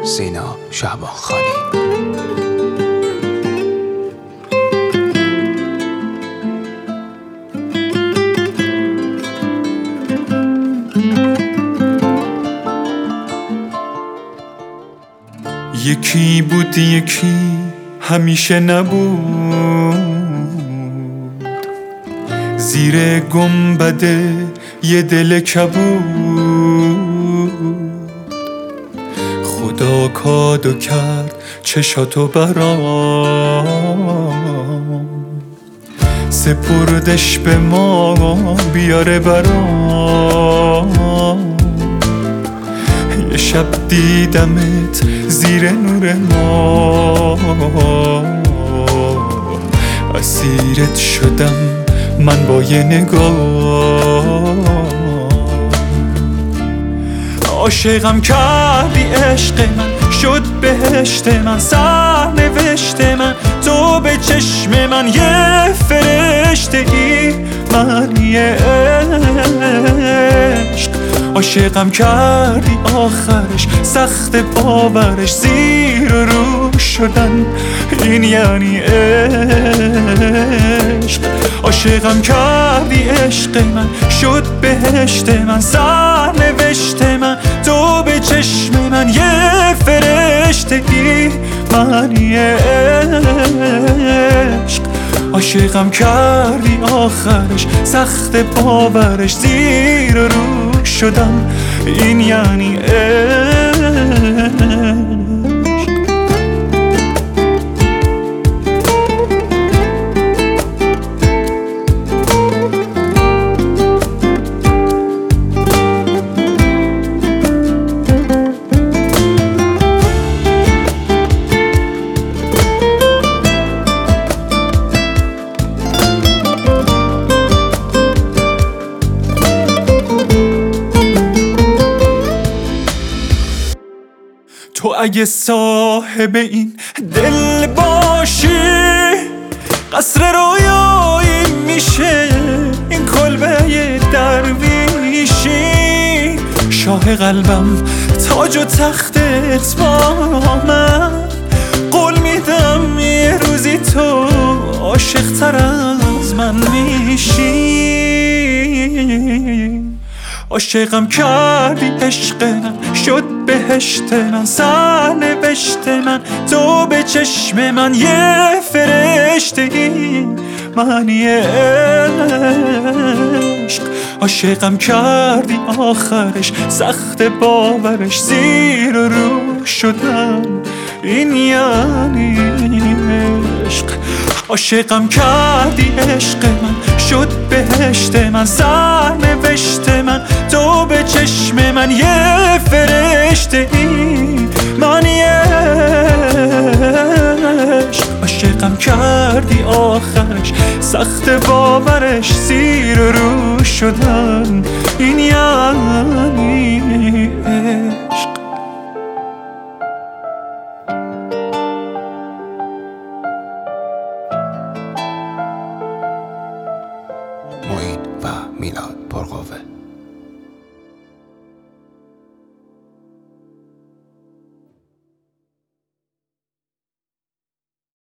سینا شعبانخانی. یکی بود یکی همیشه نبود، زیر گنبد یه دل کبود. خدا کادو کرد چشاتو برام، سپردش به ما بیاره برام. یه شب دیدمت زیر نور ما، اسیرت شدم من با یه نگاه. عاشقم کردی عشق من، شد بهشت من، سرنوشت من. تو به چشم من یه فرشته ای، من یه عشق. عاشقم کردی آخرش سخت باورش، زیر و رو شدن این یعنی عشق. عاشقم کردی عشق من، شد بهشت من، سرنوشت من. تو به چشم من یه فرشته ای، من یه عشق. عاشقم کردی آخرش سخت باورش، زیر و رو شدم این یعنی عشق. تو اگه صاحب این دل باشی، قصر رویایی میشه این کلبه درویشی. شاه قلبم تاج و تختت با من، قول میدم یه روزی تو عاشق تر از من میشی. عاشقم کردی عشق من، شد بهشت من، سرنوشت من. تو به چشم من یه فرشته ای، من یه عشق. عاشقم کردی آخرش سخت باورش، زیر و رو شدم این یعنی عشق. عاشقم کردی عشق من، شد بهشت من، سرنوشت من. تو به چشم من یه فرشته ای، من یه عشق. عاشقم کردی آخرش سخت باورش، زیر و رو شدن این یعنی عشق. معین و میلاد پرقوه.